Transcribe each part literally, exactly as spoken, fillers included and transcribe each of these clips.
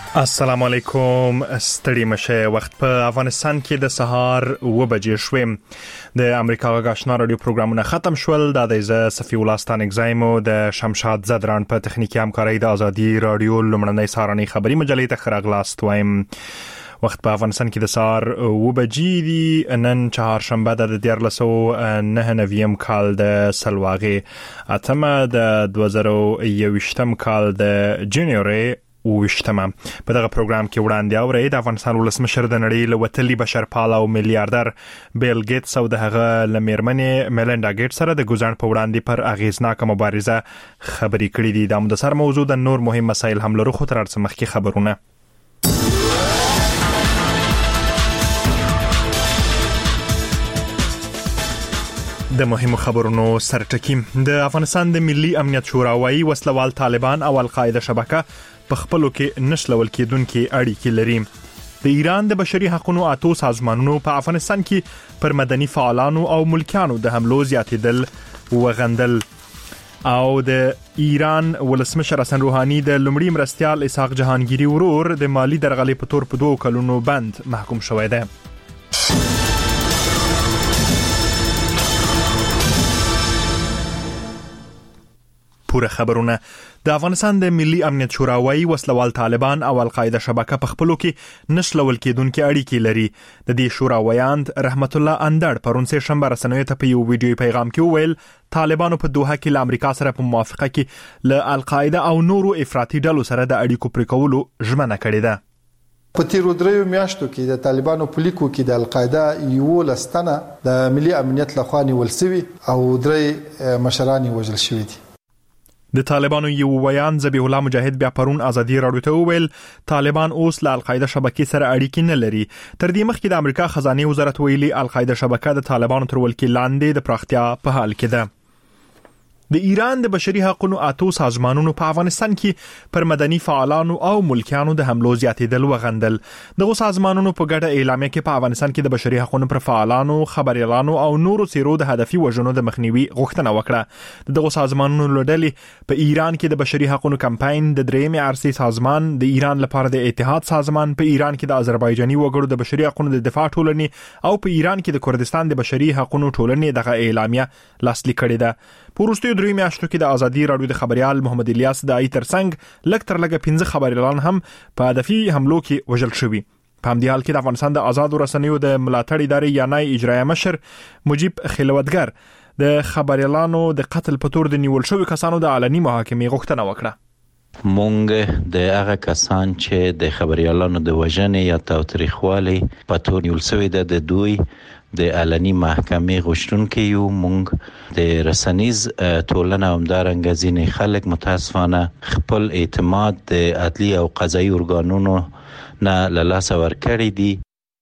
السلام علیکم. ستړي مشه. وخت په افغانستان کې د سهار و بجې شوې. د امریکا غږ آشنا رادیو پروګرامونه ختم شول. دا د ز صفی الله ستان اگزایمو د شمشاد زدران په تخنیکی همکاري د ازادي رادیو لمړنۍ سهارنۍ خبري مجلې ته خراغلاست وایم. وخت په افغانستان کې د سهار و بجې دی. نن چهارشنبه د دیارلسو نه نویم کال د سلواغې اتمه د دوه زره یوویشتم کال د جنوري وشتمه. په دغه پروګرام کې وړاندې اورئ د افغانستان ولسمشر د نړۍ له وتلي بشرپال او میلیارډر بیل ګیټس او د هغه لمیرمنې میلنډا ګیټس سره د ګوزن په وړاندې پر اغیزناک مبارزه خبرې کړې دي. دا مدسر موضوع د نور مهم مسایل هم لرو، خو تر څه مخکې خبرونه. د مهمو خبرونو سرټکی. د افغانستان د ملي امنیت شورا وايي وسلوال طالبان او القاعده شبکه په خپلو کې نشلول کېدونکې اړیکې لري. د ایران د بشري حقوقو اتو سازمانونو په افغانستان کې پر مدني فعالانو او ملکیانو د حملو زیاتېدل وغندل. او د ایران ولسمشر حسن روحاني د لومړي مرستیال اسحاق جهانگیری ورور د مالی درغلې په تور په دوه کلونو بند محکوم شوی دی. پوره خبرونه. د افغانستان د ملي امنیت شورا وايي وسلوال طالبان او القاعده شبکه په خپلو کې نشلول کېدونکې اړیکې لري. د دې شورا ویاند رحمت الله اندړ پرون سه شنبه رسنیو ته په یو ویډیو پیغام کې وویل طالبانو په دوحه کې له امریکا سره په موافقه کې له القاعده او نورو افراطي ډلو سره د اړیکو پرې کولو ژمنه کړې ده. په تیرو دریو میاشتو کې د طالبانو په لیکو کې د القاعده یو لستنه د ملي امنیت لخوا نیول شوی او درې مشران وژل شوی دي. د طالبانو یو ویان ذبیح الله مجاهد بیا پرون ازادي راډیو ته وویل طالبان اوس له القاعده شبکې سره اړیکې نه لري. تر دې مخکې د امریکا خزانه وزارت ویلي القاعده شبکه د طالبانو تر ولکې لاندې د پراختیا په حال کې ده. د ایران د بشري حقوقو اتو سازمانونو په افغانستان کې پر مدني فعالانو او ملکیانو د حملو زیاتېدل وغندل. دغه سازمانونو په ګډه اعلامیه کې په افغانستان کې د بشري حقوقو پر فعالانو، خبريالانو او نورو سیرو د هدفي وژنو د مخنیوي غوښتنه وکړه. دغه سازمانونو لړلې په ایران کې د بشري حقوقو کمپاین، د درېمې عرصې سازمان، د ایران لپاره د اتحاد سازمان، په ایران کې د آذربایجاني وګړو د بشري حقوقو د دفاع ټولنې او په ایران کې د کردستان د بشري حقوقو ټولنې دغه اعلامیه لاسلیک کړې ده. پورستو درې میاشتو کې د ازادي راډیو د خبريال محمد الیاس د ای ترڅنګ لک تر لګه پنځه خبريالان هم په هدفي حملو کې وژل شوي. په همدې حال کې د افغانستان د آزاد رسنیو د ملاتړ ادارې یانای اجرایه مشر مجيب خلوتګر د خبريالانو د قتل په تور د نیول شوی کسانو د علني محاکمې غوښتنه وکړه. مونږ د هغه کسان چې د خبريالانو د وژنې یا تاوتریخوالي په تور نیول شوی د دوی د علني محکمې غوښتونکي یو. مونږ د رسنیز ټولنه همدارنګه ځینې خلک متاسفانه خپل اعتماد د عدلي او قضایي ارګانونو نه له لاسه ورکړی دي.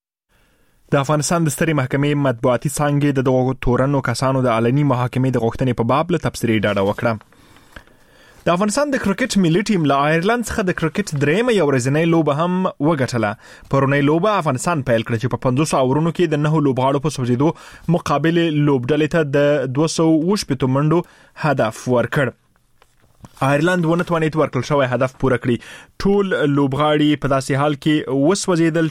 د افغانستان د سترې محکمې مطبوعاتي څانګې د دغو تورنو کسانو د علني محاکمې د غوښتنې په باب له تبصرې ډاډه وکړه. د افغانستان د کرکټ ملي ټیم له آیرلند څخه د کرکټ درېمه یو ورځنۍ لوبه هم وګټله. پرونی لوبه افغانستان پیل کړ چې په پنځوس اورونو کې د نهو لوبغاړو په سوځېدو مقابل لوبډلې ته د دوه سوه اووه شپېته منډو هدف ورکړ. آیرلند ونه توانید ورکړل شوی هدف پوره کړي. ټول لوبغاړي په داسې حال کې وسوځېدل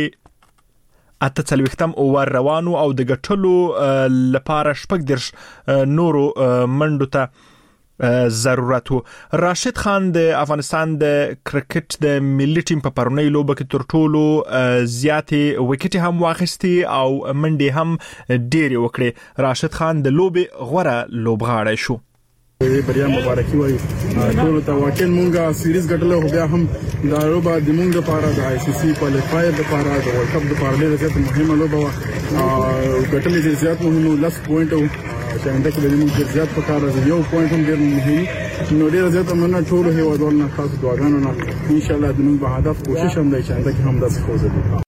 چې اته څلوېښتم اوور روانو او د ګټلو لپاره شپږ دېرش نورو منډو ته ضرورت وو. راشد خان د افغانستان د کرکټ د ملي ټیم په پرونی لوبه کې تر ټولو زیاتې وکټې هم واخیستې او منډې هم ډېرې وکړې. راشد خان د لوبې غوره لوبغاړی شو. بریا مبارکي وایي ټول ته. واقعا مونږه سیریز ګټله خو بیا هم دا لوبه د مونږ لپاره د آی سی سی کوالیفایر لپاره د ورلد کپ لپاره ډېره زیاته مهمه لوبه وه. ګټلې چې زیات مهمه لس پوینټ وو چې انده کې د موږ زیات په کار راځي. یو پوینټ هم ډېر مهم نو ډېر زیات مننه ټول هیوادوالو نه، خاص دعاګانو نه. ان شاء الله د موږ په هدف کوشش هم دی چې انده کې هم داسې فوز وکړو.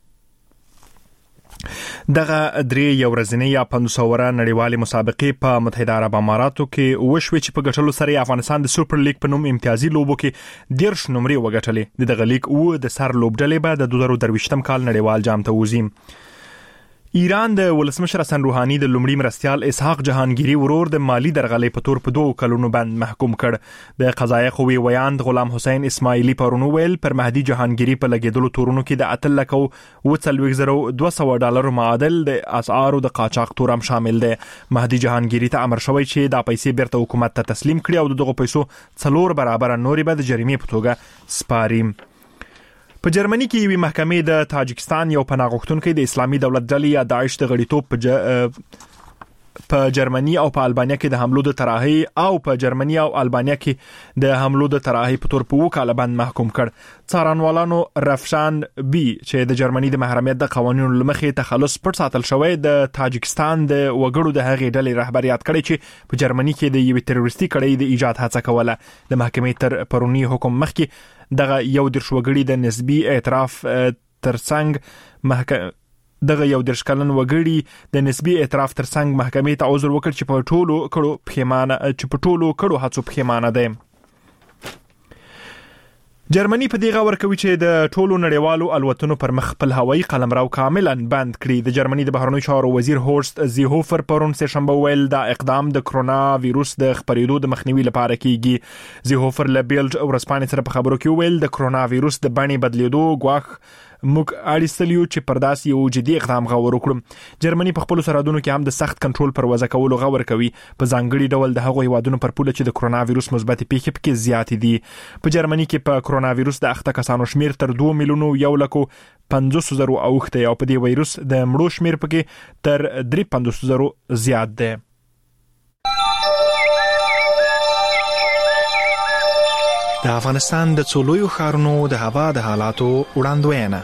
دغه درې یو ورځنۍ یا پنځوس اوره نړیوالې مسابقې په متحده عرب اماراتو کې وشوې چې په ګټلو سره افغانستان د سوپر لیګ په نوم امتیازي لوبو کې دېرش نمرې وګټلې. د دغه لیګ اوه د سر لوبډلې به د دوه زره درویشتم کال نړیوال جام ته وځي. ایران د ولسمشر حسن روحاني د لومړي مرستيال اسحاق جهانگیری ورور د مالی درغلې په تور په دوه کلونو باندې محکوم کړ. د قضایي قوې ویاند غلام حسین اسماعیلی پرونو ویل پر مهدي جهانگیری په لګیدلو تورونو کې د اتل لکو و څلوېښت زره دوه سوه ډالر معادل د اسعارو د قاچاق تورم شامل دی. مهدي جهانگیری ته امر شوی چې دا پیسې بیرته حکومت ته تسلیم کړي او دغه پیسو څلور برابر نورې به د جریمې په توګه سپاري. په جرمني کې یوې محکمې د تاجکستان یو پناه غوښتونکی د اسلامي دولت ډلې یا داعش د غړیتوب په ج... په جرمني او په البانیا کې د حملو د تراهي او په جرمني او البانیا کې د حملو د تراهي په تور په وکاله باندې محکوم کړ. څارنوالانو رفشان بي چې د جرمني د محرمیت د قوانینو لمخې تخلص پټ ساتل شوی د تاجکستان د وګړو د هغې ډلې رهبریت کړی چې په جرمني کې د یوې تروریستي کړۍ د ایجاد هڅه کوله. د محکمې تر پرونی حکم مخکې دغه یو درش وګړي د نسبی اعتراف ترڅنګ محکمه دغه یو درش کلن وګړي د نسبی اعتراف ترڅنګ محکمې ته عذر وکړ چې په ټولو کړو پښیمانه چې په ټولو کړو هڅو پښیمانه ده. جرمني په دغه ورکوي چې د ټولو نړیوالو الوتنو پر مخ خپل هوایي قلمرو کاملا بند کړي. د جرمني د بهرنیو چارو وزیر هورست زیهوفر پرون سه شنبه ویل دا اقدام د کرونا وایروس د خپرېدو د مخنیوي لپاره کیږي. زیهوفر له بیلج او رسپانې سره په خبرو کې ویل د کرونا وایروس د بڼې بدلیدو غواخ موږ اړیستلیو چې پرداس یو جدي اقدام غوړ وکړو. جرمني په خپل سرحدونو کې هم د سخت کنټرول پر وضع کولو غوړ کوي په ځانګړي ډول د هغو هیوادونو پر پوله چې د کرونا وایروس مثبت پیښې پکې زیات دي. په جرمني کې په کرونا وایروس د اخته کسانو شمیر تر دوه میلیونو یو لکو پنځوس زره اوخته او په دې وایروس د مړو شمیر پکې تر درې پنځوس زره زیات دی. د افغانستان د څولویو ښارونو د هوا د حالاتو وړاندوینه.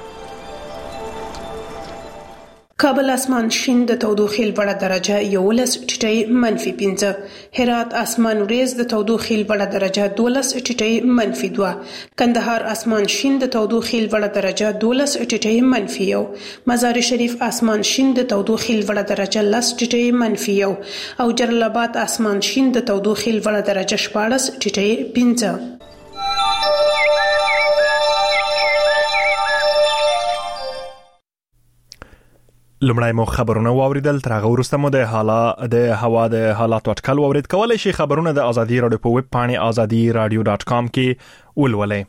کابل اسمان شین د تودوخې لوړه درجه یولس ټیټی منفي پنځه. هرات اسمان وریځ د تودوخې لوړه درجه دولس ټیټی منفي دوه. کندهار اسمان شین د تودوخې لوړه درجه دولس ټیټی منفي یو. مزار شریف اسمان شین د تودوخې لوړه درجه لس ټیټی منفي یو او جلال آباد اسمان شین د تودوخې لوړه درجه شپاړس ټیټی پنځه. لمړی مو خبرونه واوریدل، تر هغه وروسته مو د حالا د هوا د حالات اټکل واورید. کولای شي خبرونه د ازادي رادیو په ویب پاڼې ازادي رادیو ډاټ کام کې ولولئ.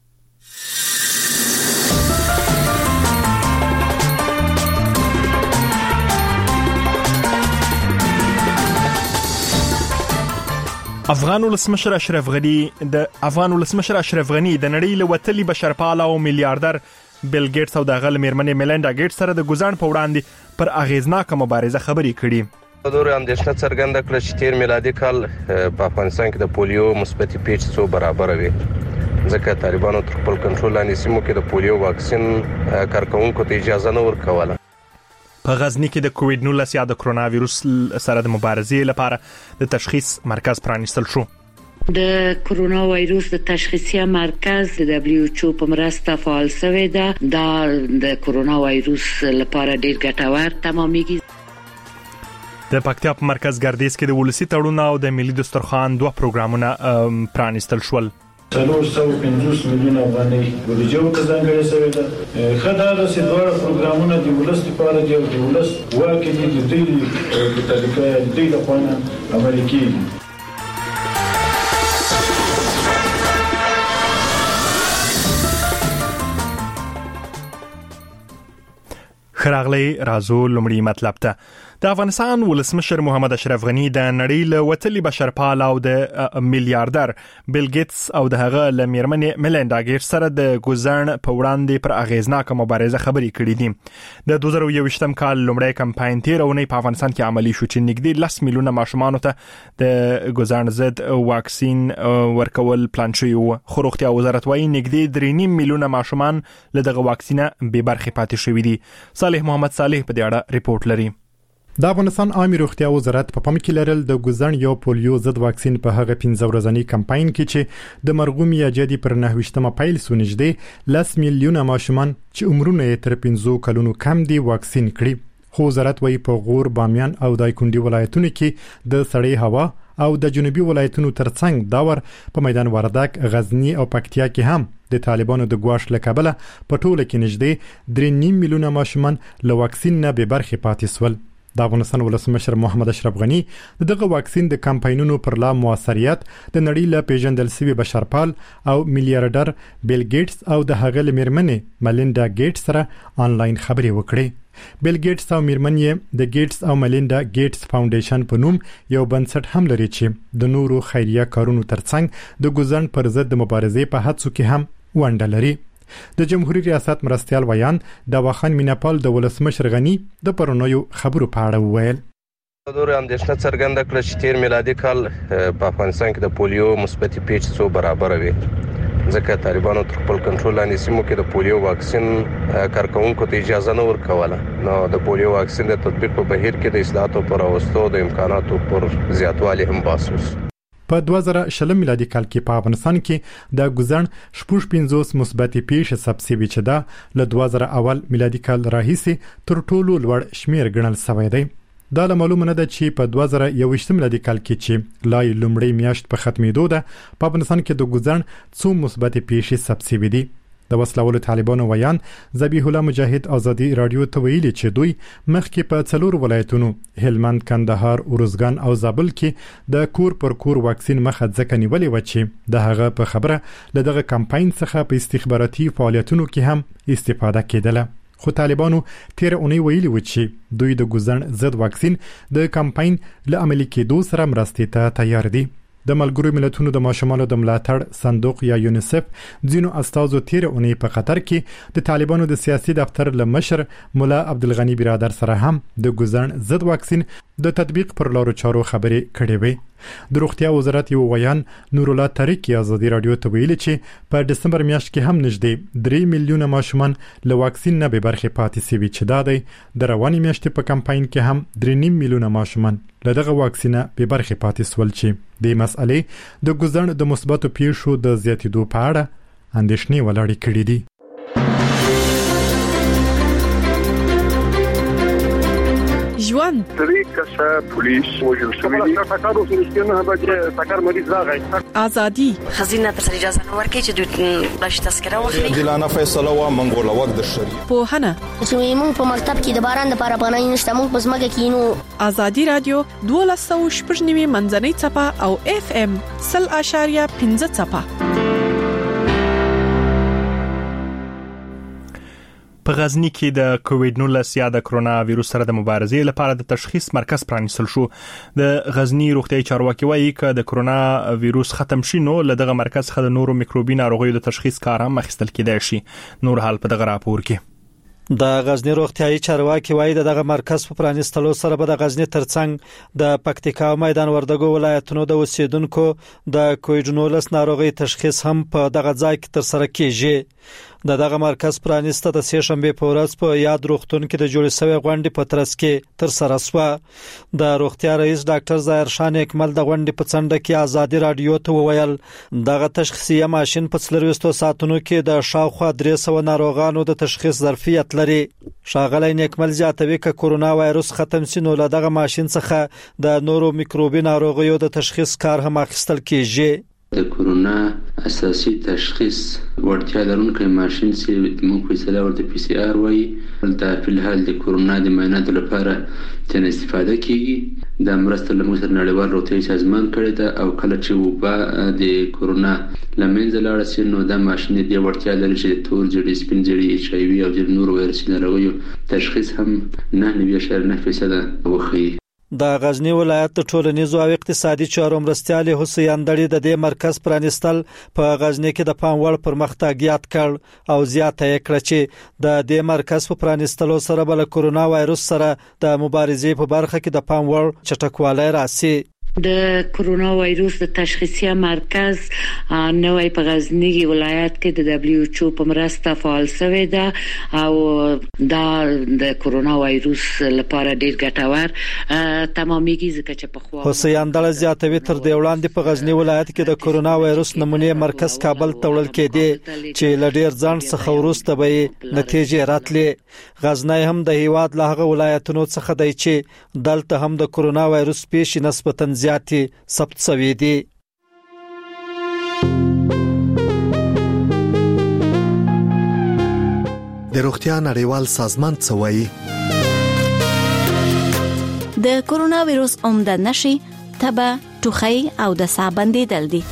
افغان ولسمشر اشرف غنی د افغان ولسمشر اشرف غنی د نړۍ له وتلي بشرپاله او میلیارډر بیل ګیټس او د غل میرمنې میلنډا ګیټس سره د ګزارن په وړاندې پر اغیزناکه مبارزه خبرې کړي. دور اندېښنه څرګنده کړه چې تیر میلادي کال په افغانستان کې د پولیو مثبت پیچ څو برابر وي، ځکه طالبانو تر خپل کنټرول لاندې سیمو کې د پولیو واکسین کارکونکو ته اجازه نه ورکوله. په غزنی کې د کووډ نولس یا د کرونا وایروس سره د مبارزې لپاره د تشخیص مرکز پرانیستل شو. د کرونا وایروس د تشخیصي مرکز د دبلیو ایچ او په مرسته فعال شوی دی. دا د کرونا وایروس لپاره ډیر ګټور تمامېږي. د پکتیا په مرکز ګردیز کې د ولسی تړون او د ملي دسترخوان دوه پروګرامونه پرانیستل شول. څلور سوه پنځوس میلیونه افغانۍ بودیجه ورته ځانګړې شوې ده. ښه دا ده چې دواړه پروګرامونه د ولس لپاره دي او د ولس واک یې د دوی په طریقه د دوی لخوا عملي کېږي. خراغلی رازو لمړی مطلب ته. د افغانستان ولسمشر محمد اشرف غنی د نړۍ له وتلي بشرپال او د میلیارډر بیل ګیټس او د هغه له میرمنې میلنډا ګیټس سره د ګزارن په وړاندې پر اغیزناکه مبارزه خبرې کړې دي. د دوه زره یوویشتم کال لمړی کمپاین تیرونی په افغانستان کې عملی شو چې نږدې لس میلیونه ماشومان ته د ګزارن ضد واکسین ورکول پلان شوی و. خو روغتیا وزارت وايي نږدې درې نیم میلیونه ماشومان له دغه واکسینه بې برخې پاتې شوي دي. صالح محمد صالح په دې اړه ریپورت لري. د افغانستان عامه روغتیا وزارت په پام کې لرل د ګزن یو پولیو ضد واکسین په هغه پنځه ورځنی کمپاین کې چې د مرغوم یا جدي پر نهویشتمه پیل سو نږدې لس میلیونه ماشومان چې عمرونه یې تر پنځو کلونو کم دي واکسین کړي. خو وزارت وايي په غور، بامیان او دایکنډي ولایتونو کې د سړې هوا او د جنوبي ولایتونو ترڅنګ داور په میدان وردک، غزنی او پکتیا کې هم د طالبانو د ګواښ له کبله په ټوله کې نږدې درې نیم میلیونه ماشومان له واکسین نه بې برخې پاتې سول. د افغانستان ولسمشر محمد اشرف غنی دغه واکسین د کمپاینونو پر لا موثریت د نړۍ له پیژندل شوی بشرپال او میلیارډر بیل ګیټس او د هغه لمرمنې ملینډا ګیټس سره آنلاین خبرې وکړې. بیل ګیټس او میرمن یې د ګیټس او ملینډا ګیټس فاونډیشن په نوم یو بنسټ هم لري چې د نورو خیریه کارونو ترڅنګ د ګوزن پر ضد د مبارزې په هڅو کې هم ونډه لري. د جمهوریت ریاست مرستيال ویان دواخان میناپال د ولسمشر غنی د پرونیو خبرو په اړه وویل. دور اندېښنه څرګنده کړه چې تیر میلادي کال په افغانستان کې د پولیو مثبت پیچ څو برابر وي، ځکه طالبانو تر خپل کنټرول لاندې سیمو کې د پولیو واکسین کارکونکو ته اجازه نه ورکوله. نو د پولیو واکسین د تطبیق په بهیر کې د اصلاحاتو پر اوستو د امکاناتو پر زیاتوالي هم باسوس. په دوه زره شل میلادي کال کې په افغانستان کې د ګوزن شپږ پنځوس مثبت پیښې ثبت شوي چې دا له دوه زره اول میلادي کال راهیسې تر ټولو لوړ شمیر ګڼل شوی دی. دا له معلومه نه ده چې په دوه زره یوویشت میلادي کال کې چې لای لومړی میاشت په ختمېدو ده په افغانستان کې د ګوزن څو مثبت پیښې ثبت شوي دي. د وسلوالو طالبانو ویان ذبیح الله مجاهد ازادي رادیو ته ویلي چې دوی مخکې په څلور ولایتونو هلمند، کندهار، اروزګان او زابل کې د کور پر کور واکسین مخه ځکه نیولې و چې د هغه په خبره له دغه کمپاین څخه په استخباراتي فعالیتونو کې هم استفاده کېدله. خو طالبانو تیر اونۍ ویلي و چې دوی د ګوزن ضد واکسین د کمپاین له عملي کېدو سره مرستې ته تیار دي. د ملګرو ملتونو د ماشومانو د ملاتړ صندوق یا یونیسف ځینو استازو تیر اونۍ په قطر کې د طالبانو د سیاسي دفتر له مشر مولا عبدالغنی برادر سره هم د ګوزن ضد واکسین د تطبیق پر لارو چارو خبرې کړې وې. د روغتیا وزارت یو ویان نور الله طریق ازادي رادیو ته ویلي چې په دسمبر میاشت کې هم نږدې درې میلیونه ماشومان له واکسین نه بې برخې پاتې شوي چې دا دی د روانې میاشتې په کمپاین کې هم درې نیم میلیونه ماشومان له دغه واکسینه بې برخې پاتې سول چې د مسئلې د ګوزن د مثبتو پیښو د زیاتېدو په اړه اندېښنې ولاړې کړې دي. ژوند درې کسه پولیس وژل شوي دي. ټاکارو سره نه بچي ټاکار مریض راغی. ازادي خزینه تر اجازه نه ورکړي چې دوی بلش تذکره واخلي. دلانه فیصله وا منګول وخت د شری په هنه چې موږ په مکتب کې د باران لپاره پناه نشته، موږ په سمګه کې نو. ازادي رادیو دوه سوه شپږ نیمه منځنۍ چپه او اف ام صفر اشاریه پنځه چپه. په غزنی کې د کووډ نولس یا د کرونا وایروس سره د مبارزې لپاره د تشخیص مرکز پرانیستل شو. د غزنی روغتیايي چارواکي وایي چې د کرونا وایروس ختم شي نو له دغه مرکز څخه د نورو میکروبي ناروغیو د تشخیص کار هم اخیستل کېدای شي. نور حال په دغه راپور کې د غزنی روغتیايي چارواکي وایي دغه مرکز په پرانیستلو سره به د غزنی ترڅنګ د پکتیکا او میدان وردګو ولایتونو د اوسیدونکو د کووډ نولس ناروغي تشخیص هم په دغه ځای کې تر سره کیږي. د دغه مرکز پرانیسته د سه شنبه په ورځ په یاد روغتون کې د جوړ شوی غونډې په ترڅ کې تر سره شو. د روغتیا رئیس ډاکټر ظاهر شاه اکمل د غونډې په څنډه کې ازادي رادیو ته وویل دغه تشخیصي ماشين په څلوروستو ساعتونو کې د شاوخوا درې سوه ناروغانو د تشخیص ظرفیت لري. ښاغلی اکمل زیاتوي چې کرونا وایروس ختم شي نو له دغه ماشين څخه د نورو میکروبي ناروغیو د تشخیص کار هم اخیستل کیږي. د کرونا اساسي تشخیص ورته لرونکي ماشين چې موږ په اصطلاح ورته پی سي آر وایي د فلحال د کرونا د معایناتو لپاره تن استفاده کیږي. د مرسته له موږ نړیوال روغتیايي سازمان کړی دا او کله چې وبا د کرونا لمنځه لاړ شي نو د ماشين د ورته لري چې تور جړې سپین جړې ایچ آی وی او د نورو وایرسي ناروغیو تشخیص هم نه نوي اشاره نه فیصد وخی. د غزنی ولایت د ټولنیزو او اقتصادي چارو مرستيال حسین دړي د دې مرکز پرانیستل په غزنی کې د پام وړ پرمختګ یاد کړ او زیاته یې کړ چې د دې مرکز په پرانیستلو سره بل کرونا وایروس سره د مبارزې په برخه کې د پام وړ چټکوالی راسي. د کرونا وایروس د تشخیصي مرکز نوې په غزنی ولایت کې د دبلیو ایچ او په مرسته فعال شوی ده او دا د کرونا وایروس لپاره ډیر ګټور تمامېږي ځکه چې په خو حسین دړي زیاتوي تر دې وړاندې په غزنی ولایت کې د کرونا وایروس نمونه مرکز کابل ته وړل کېدی چې لډیر ځان څخه وروسته به نتیجې راتلې. غزنی هم د هیواد له هغه ولایتونو څخه دی چې دلته هم د کرونا وایروس پیښې نسبتاً زیاتې ثبت شوې دي. د روغتیا نړیوال سازمان څه وایي؟ د کورونا وایروس عمده نشي تبه، ټوخی او د ساه بندیدل دي.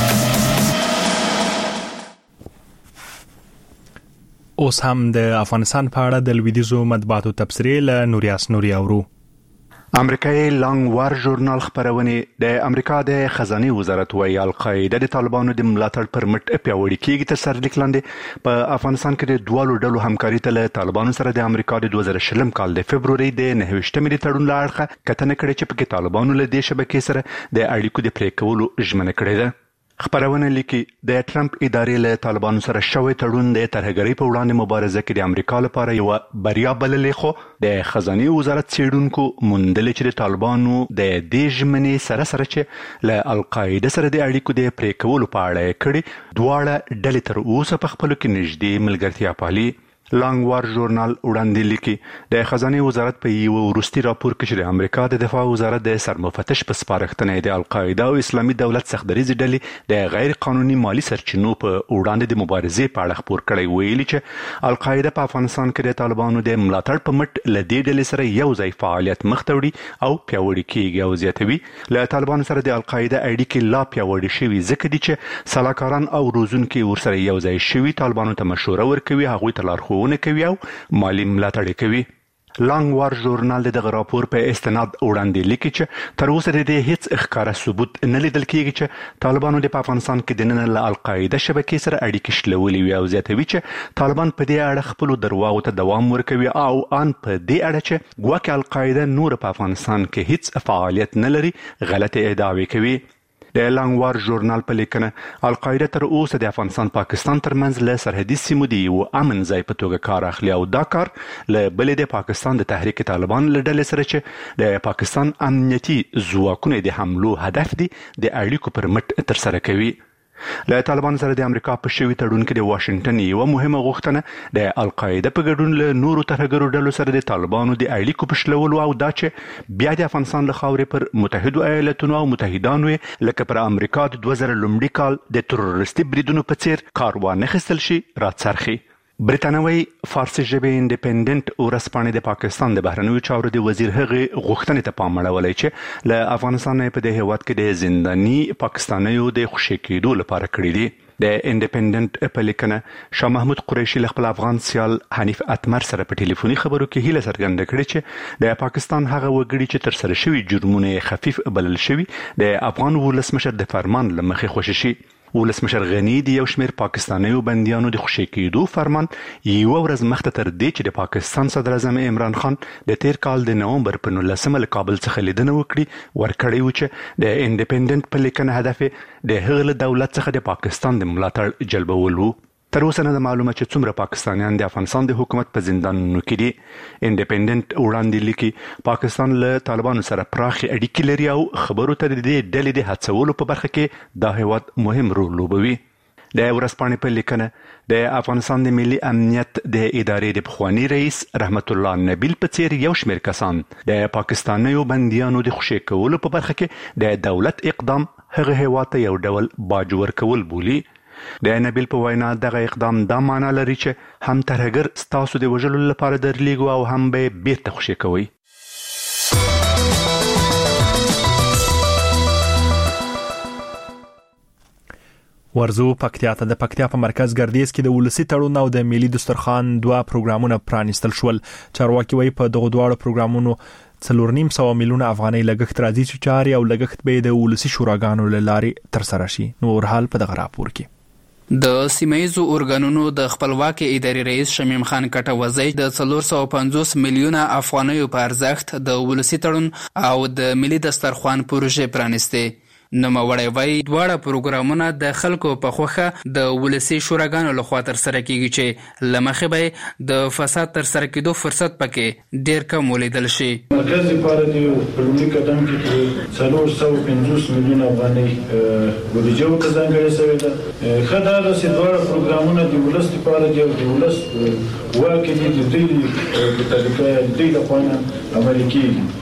اوس هم د افغانستان په اړه د لویدیزو مطبوعاتو تبصرې له نوریاس نوري اورو. امریکایي لانګ وار ژورنال خبرونه د امریکا د خزانه وزارت وايي القاعده د طالبانو د ملاتړ پر مټ پیاوړی کیږي. تر سره لیک لاندې په افغانستان کې د دوالو ډلو همکاري ته له طالبانو سره د امریکا د دوه زره شلم کال د فبروري د نهه ویشتمې تړون له اړخه کتنه کړې چې په طالبانو له دې شبکې سره د اړیکو د پرې کولو ژمنه کړې ده. خبرونه لیکي د ټرمپ ادارې له طالبانو سره شوی تړون د ترهګرۍ په وړاندې مبارزه کې د امریکا لپاره یو بریا بللې، خو د خزانه وزارت څېړونکو موندل چې د طالبانو د دې ژمنې سره سره چې له القاعده سره د اړیکو د پرې کولو په اړه کړي دواړه ډلې تر اوسه په خپلو کې نږدې ملګرتیا پالي. لانګ وار ژورنال وړاندې لیکي د خزانه وزارت په یو وروستي راپور کې چې د امریکا د دفاع وزارت د سرمفتش په سپارښتنه د القاعده او اسلامي دولت سختدریز ډلې د غیر قانوني مالی سرچینو په وړاندې د مبارزې په اړه خبر کړی، ویلي چې القاعده په افغانستان کې د طالبانو د ملاتړ په مټ له دې ډلې سره یو ځای فعالیت مخ ته وړي او پیاوړی کیږي او زیاتوي. له طالبانو سره د القاعده اړیکې لا پیاوړې شوي ځکه دي چې سلاکاران او روزونکي ورسره یو ځای شوي طالبانو ته مشوره ورکوي، هغوی ته لارښوونه کوي او مالی ملاتړ کوي. لانګ وار ژورنال دغه راپور په استناد وړاندې لیکي چې تر اوسه د دې هیڅ ښکاره ثبوت نه لیدل کیږي چې طالبانو د افغانستان کې د نن له القاعده شبکې سره اړیکې شلولې وي او زیاتوي چې طالبان په دې اړه خپل درواغو ته دوام ورکوي او ان په دې اړه چې ګواکې القاعده نور په افغانستان کې هیڅ فعالیت نه لري غلطه ادعاوې کوي. د لانګ وار ژورنال په لیکنه القاعده تر اوسه د افغانستان پاکستان ترمنځ له سرحدي سیمو د یو امن ځای په توګه کار اخلي او دا کار له بلې د پاکستان د تحریک طالبان له ډلې سره چې د پاکستان امنیتي ځواکونه د حملو هدف دي د اړیکو پر مټ ترسره کوي. له طالبان سره د امریکا په شوي تړون کې د واشنگټن یو مهمه غوښتنه د القاعده په ګډون له نورو ترهګرو ډلو سره د طالبانو د اړیکو په شلولو او دا چې بیا د افغانستان له خاورې پر متحدو ایالتونو او متحدانو لکه پر امریکا د دوه زره لومړي کال د تروریستي بریدونو په څیر کار وانخیستل شي راڅرخي. برتانوي فارسي ژبې انډیپندنت ورځپاڼې د پاکستان د بهرنیو چارو د وزیر هغې غوښتنې ته پام اړولی چې له افغانستان په دې هیواد کې د زنداني پاکستانیو د خوشي کېدو لپاره کړي دي. د انډیپندنت په لیکنه شاه محمود قریشي له خپل افغان سیال حنیف اتمر سره په ټلیفوني خبرو کې هیله څرګنده کړې چې د پاکستان هغه وګړي چې تر سره شوي جرمونه خفیف بلل شوي د افغان ولسمشر د فرمان له مخې خوشي شي. ولسمشر غنی د یو شمېر پاکستانیو بندیانو د خوشي کېدو فرمان یو ورځ مخته تر دې چې د پاکستان صدر اعظم عمران خان د تیر کال د نومبر په نولسمه له کابل څخه لیدنه وکړي ورکړی و چې د انډیپندنت په لیکنه هدف د هغه له دولت څخه د پاکستان د ملاتړ جلبول و. تر اوسه نه معلومه چې څومره پاکستانیان د افغانستان د حکومت په زندانونو کې دي. انډیپندنت وړاندې لیکي پاکستان له طالبانو سره پراخې اړیکې لري او خبرو ته د دې ډلې د هڅولو په برخه کې دا هیواد مهم رول لوبوي. د ورځپاڼې په لیکنه د افغانستان د ملي امنیت د ادارې د پخوانی رئیس رحمت الله نبیل په څیر یو شمېر کسان د پاکستانیو بندیانو د خوشي کولو په برخه کې د دولت اقدام هغه هیواد ته یو ډول باج ورکول بولي. د نبیل په وینا دغه اقدام دا معنا لري چې هم ترهګر ستاسو د وژلو لپاره درلیږو او هم به بیرته خوشي کوي. ورزو پکتیا ته د پکتیا په مرکز ګردیز کې د ولسی تړون او د ملي دسترخوان دوه پروګرامونه پرانیستل شول. چارواکي وایي په دغه دواړو پروګرامونو څلور نیم سوه میلیونه افغانۍ لګښت راځي چې چاري او لګښت به د ولسی شوراګانو له لارې ترسره شي. نور حال په دغه راپور کې د سیمایزو ارګانونو د خپلواکي ادارې رئیس شمیم خان کټوزی د څلور سوه پنځوس میلیونه افغانیو په ارزښت د ولسی تړون او د ملي دسترخوان پروژې پرانیستې. نوموړی وایي دواړه پروګرامونه د خلکو په خوښه د ولسي شوراګانو لخوا ترسره کیږي چې له مخې به د فساد ترسره کېدو فرصت پکې ډېر کم ولیدل شي. مرکز لپاره د په لومړي قدم کې څلور سوه پنځوس میلیونه افغانۍ بودیجه ورته ځانګړې شوې ده. ښه دا ده چې دواړه پروګرامونه د ولس لپاره دي او د ولس واک یې د دوی په طریقه د دوی لخوا نه عملي کېږي.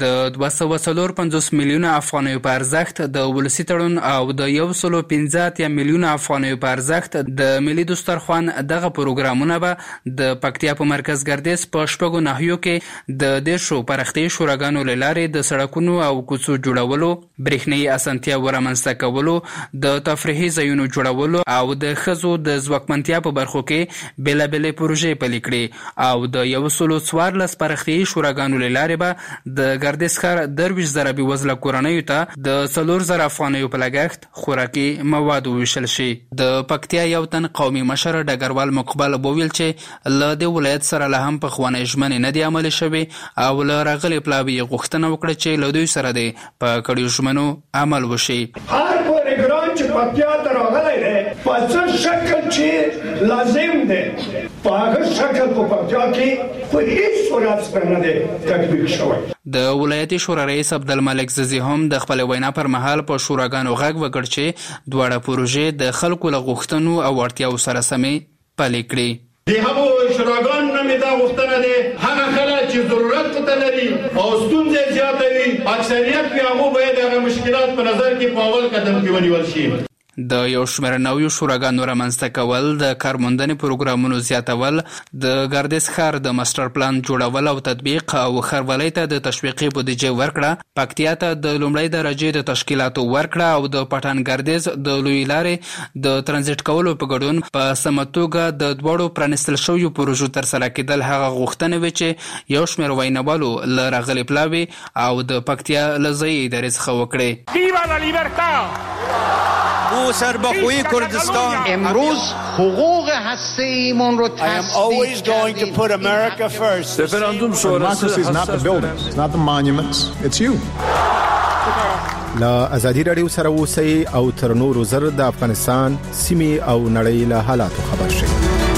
د دوه سوه څلور پنځوس میلیونه افغانیو په ارزښت د ولسی تړون او د یو سل پنځه اتیا میلیونه افغانیو په ارزښت د ملي دسترخوان دغه پروګرامونه به د پکتیا په مرکز ګردیز په شپږو ناحیو کې د دیرشو پرختي شوراګانو له لارې د سړکونو او کوڅو جوړولو، برېښنايي اسانتیا ورمنځته کولو، د تفریحي ځایونو جوړولو او د ښځو د ځواکمنتیا په برخو کې بېلابېلې پروژې پلي کړي او د یو سل څوارلس پرختي شوراګانو له لارې به د ګردیز ښار درویشت زره بېوزله کورنیو ته د څلور زره افغانیو په لګښت خوراکي مواد وویشل شي. د پکتیا یو تن قومي مشر ډګروال مقبل وویل چې له دې ولایت سره لا هم پخوانۍ ژمنې نه دي عملي شوې او له راغلي پلاوي غوښتنه وکړه چې له دوی سره دی په کړیو ژمنو عمل وشي. هر پروګرام چې پکتیا ته راغلی دی په څه شکل چې لازم دی په هغه شکل په پکتیا کې په هیڅ صورت سره نه دی تطبیق شوی. د ولایتي شورا رئیس عبدالملک ززی هم د خپل وینا پر مهال په شوراګانو غږ وکړ چې دواړه پروژې د خلکو له غوښتنو او اړتیاو سره سمې پلي کړي. د هغو شوراګانو نه مې دا غوښتنه ده هغه خلک چې ضرورت ته لري او ستونزې زیاتې وي اکثریت یې هغو باید هغه مشکلات په نظر کې په اول قدم کې ونیول شي. د یو شمېر نویو شوراګانو رامنځته کول، د کارموندنې پروګرامونو زیاتول، د ګردیز ښار د ماسټر پلان جوړول او تطبیق او ښاروالۍ ته د تشویقي بودیجې ورکړه، پکتیا ته د لومړۍ درجې د تشکیلاتو ورکړه او د پټان ګردیز د لوی لارې د ترانزیت کولو په ګډون په سمه توګه د دواړو پرانیستل شویو پروژو ترسره کېدل هغه غوښتنې وې چې یو شمېر ویناوالو له راغلي پلاوي او د پکتیا له ځایي ادارې څخه وکړې. ویوا لا لیبرتا او سربخوی کردستان امروز حقوق هسته‌ایمون رو I am always going to put America first. Referendum sonrası is not the buildings, it's not the monuments, it's you. لا ازادي رادیو سره اوسئ او تر نورو زر د افغانستان سیمې او نړۍ له حالاتو خبر شئ.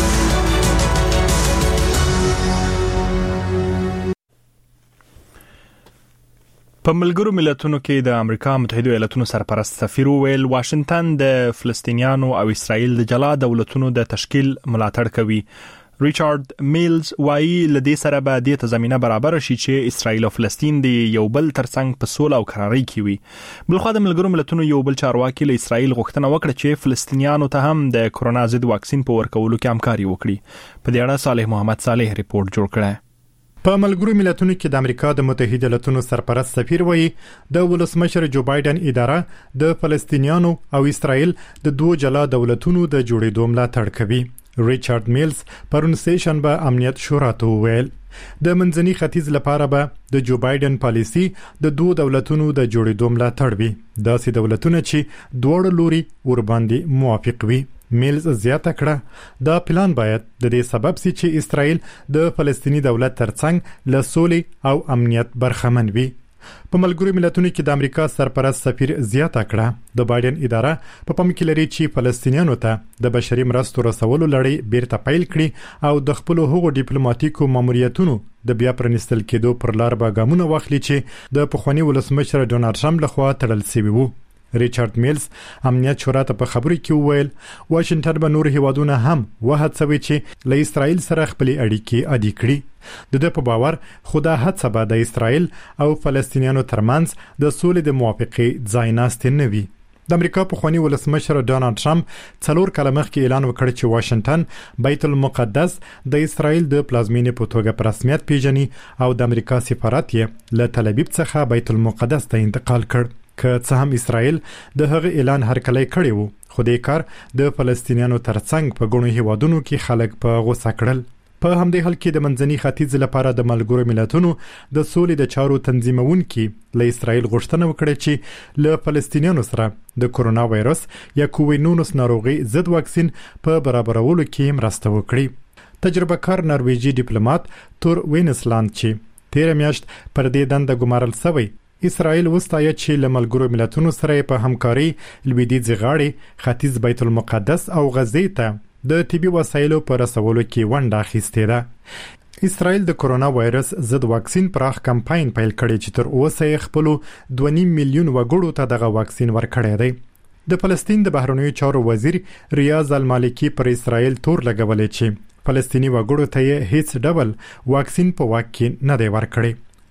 په ملګرو ملتونو کې د امریکا متحده ایالاتونو سرپرست سفیر ویل واشنگټن د فلسطینیانو او اسرائیل د جلا دولتونو د تشکیل ملاتړ کوي. ریچارډ میلز وايي لدې سره به د ته زمينه برابر شي چې اسرائیل او فلسطین د یو بل ترڅنګ په سوله او قرارۍ کې وي. بلخو د ملګرو ملتونو یو بل چارواکي له اسرائیل غوښتنه وکړه چې فلسطینیانو ته هم د کرونا ضد واکسین په ورکولو کې همکاري وکړي. په دې اړه صالح محمد صالح ریپورت جوړ کړی. په ملګرو ملتونو کې د امریکا د متحده ایالاتونو سرپرست سفیر وایي د ولسمشر جو بایدن اداره د فلسطینیانو او اسرائیل د دوه جلا دولتونو د جوړېدو ملاتړ کوي. ریچارډ میلز پرون سیشن به امنیت شورا ته ویل د منځني ختیځ لپاره به د جو بایدن پالیسی د دوه دولتونو د جوړېدو ملاتړ وي، داسې دولتونه چې دوړ لوري ور باندې موافق وي. میلز زیاته کړه دا پلان باید د دې سبب سي چې اسرائیل د فلسطینی دولت ترڅنګ له سولې او امنیت برخمن وي. په ملګرو ملتونو کې د امریکا سرپرست سفیر زیاته کړه د بایدن اداره په پام کې لري چې فلسطینیانو ته د بشري مرستو رسولو لړۍ بیرته پیل کړي او د خپل هغو ډیپلوماټیکو ماموریتونو د بیا پرانیستل کېدو پر لار به ګامونه واخلي چې د پخوانی ولسمشر ډونالډ ټرمپ لخوا تړل شوی وو. ریچارډ میلز امنیت شورا ته په خبرو کې وویل واشنگټن به نور هیوادونه هم وهڅوي چې له اسرائیل سره خپل اړیکې عادي کړي. د دې په باور خدا هڅه به د اسرائیل او فلسطینیانو ترمنځ د سولې د موافقې ځای ناستې نه وي. د امریکا پخوانی ولسمشر ډونالډ ټرمپ څلور کاله مخکې اعلان وکړ چې واشنگټن بیت المقدس د اسرائیل د پلازمینې په توګه په رسمیت پیژني او د امریکا سفارت یې له تل ابیب څخه بیت المقدس ته انتقال کړ. که څه هم اسرائیل د هغه اعلان هرکلی کړی وو، خو دې کار د فلسطینیانو ترڅنګ په ګڼو هیوادونو کې خلک په غوسه کړل. په همدې حال کې د منځني ختیځ لپاره د ملګرو ملتونو د سولې د چارو تنظیمونکي له اسرائیل غوښتنه وکړه چې له فلسطینیانو سره د کرونا وایرس یا کووډ نولس ناروغي ضد واکسین په برابرولو کې مرسته وکړي. تجربه کار نرویجی ډیپلوماټ تور وینسلاند چې تیر میاشت پر دې دنده ګمارل شوی اسرائیل وستایه چې له ملګرو ملتونو سره په همکاري لویدیځ غاړي ختیځ بیت المقدس او غزې ته د طبي وسایلو پر رسولو کې ونډه اخیستې ده. اسرائیل د کرونا وایرس ضد واکسین پراخ کمپاین پیل کړی چې تر اوسه خپل دوه نیم میلیون وګړو ته دغه واکسین ورکړی دی. د فلسطین د بهرنیو چارو وزیر ریاض المالکی پر اسرائیل تور لګولې چې فلسطینی وګړو ته هیڅ ډول واکسین په واک کې نه دی ورکړی.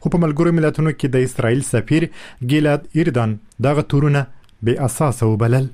خو په ملګرو ملتونو کې د اسرائیل سفیر ګیلاد ایردان دغه تورونه بې اساس وبلل.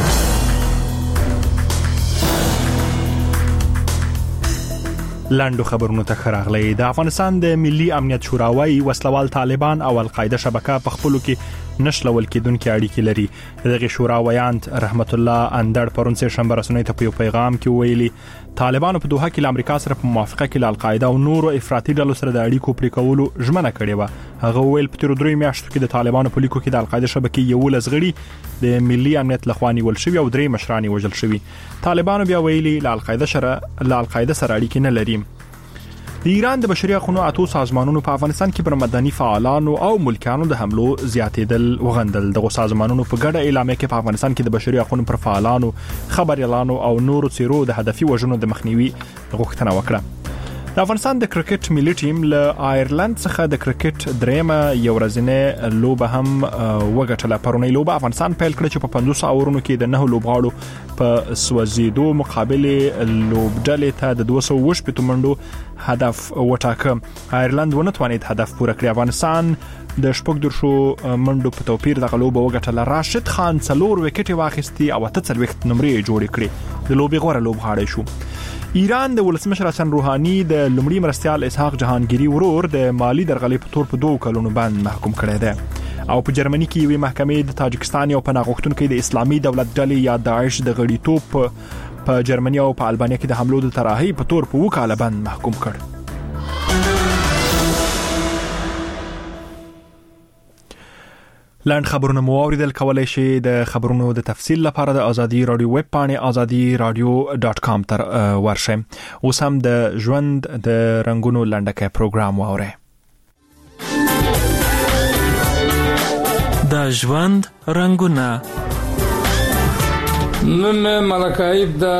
لاندو خبرونو ته خراغلی. د افغانستان د ملي امنیت شورا وايي وسلوال طالبان او القاعده شبکه په خپلو کې نشلول کېدونکې اړیکې لري. دغه شورا ویاند رحمت الله اندړ پرون سه شنبه رسنۍ ته په پیغام کې ویلي طالبانو په دوحه کې له امریکا سره په موافقه کې له القاعده او نورو افراطي ډلو سره د اړیکو پرې کولو ژمنه کړې و. هغه ویل په تیر درې میاشتو کې د طالبانو په لیکو کې د القاعده شبکې یو لزغړي د ملي امنیت لخوا نیول شوی او درې مشران وژل شوی. طالبانو بیا ویلي له القاعده سره له القاعده سره اړیکې نه لري. د ایران د بشري حقوقو اتو سازمانونو په افغانستان کې پر مدني فعالانو او ملکانو د حملو زیاتېدل وغندل. دغه سازمانونو په ګډه اعلامیه کې په افغانستان کې د بشري حقوقو پر فعالانو، خبريالانو او نورو څیرو د هدفي وژنو د مخنیوي غوښتنه وکړه. د افغانستان د کرکټ ملي ټیم له آیرلند څخه د کرکټ دریمه یو ورځنۍ لوبه هم وګټله. پرونی لوبه افغانستان پیل کړ چې په پنځوس اورونو کې د نه لوبغاړو په سوځیدو مقابل لوبډلې ته د دوه سوه اووه شپېته منډو هدف وټاکه. آیرلند ونه توانید هدف پوره کړي. افغانستان د شپږ درشو منډو په توپیر دغه لوبه وګټله. راشد خان څلور وکټې واخیستي او اته څلوېښت نمرې جوړې کړې. د لوبې غوره لوبغاړی شو. ایران د ولسمشر حسن روحاني د لومړي مرستیال اسحاق جهانگیری ورور د مالی درغلۍ په تور په دوه کلونو باندې محکوم کړی دی. او په جرمني کې یوې محکمې د تاجکستان یو پناه غوښتونکي د اسلامي دولت ډلې یا داعش د غړیتوب په جرمني او په البانیا کې د حملو د طراحي په تور په وکاله باندې محکوم کړ. لاند خبرونه مو اوریدل. کولای شئ د خبرونو د تفصیل لپاره د ازادي رادیو ویب پاڼې ازادي رادیو ډاټ کام ته ورشئ. اوس هم د ژوند د رنگونو لنډکه پروګرام واورئ. د ژوند رنگونه. نن ملکایب د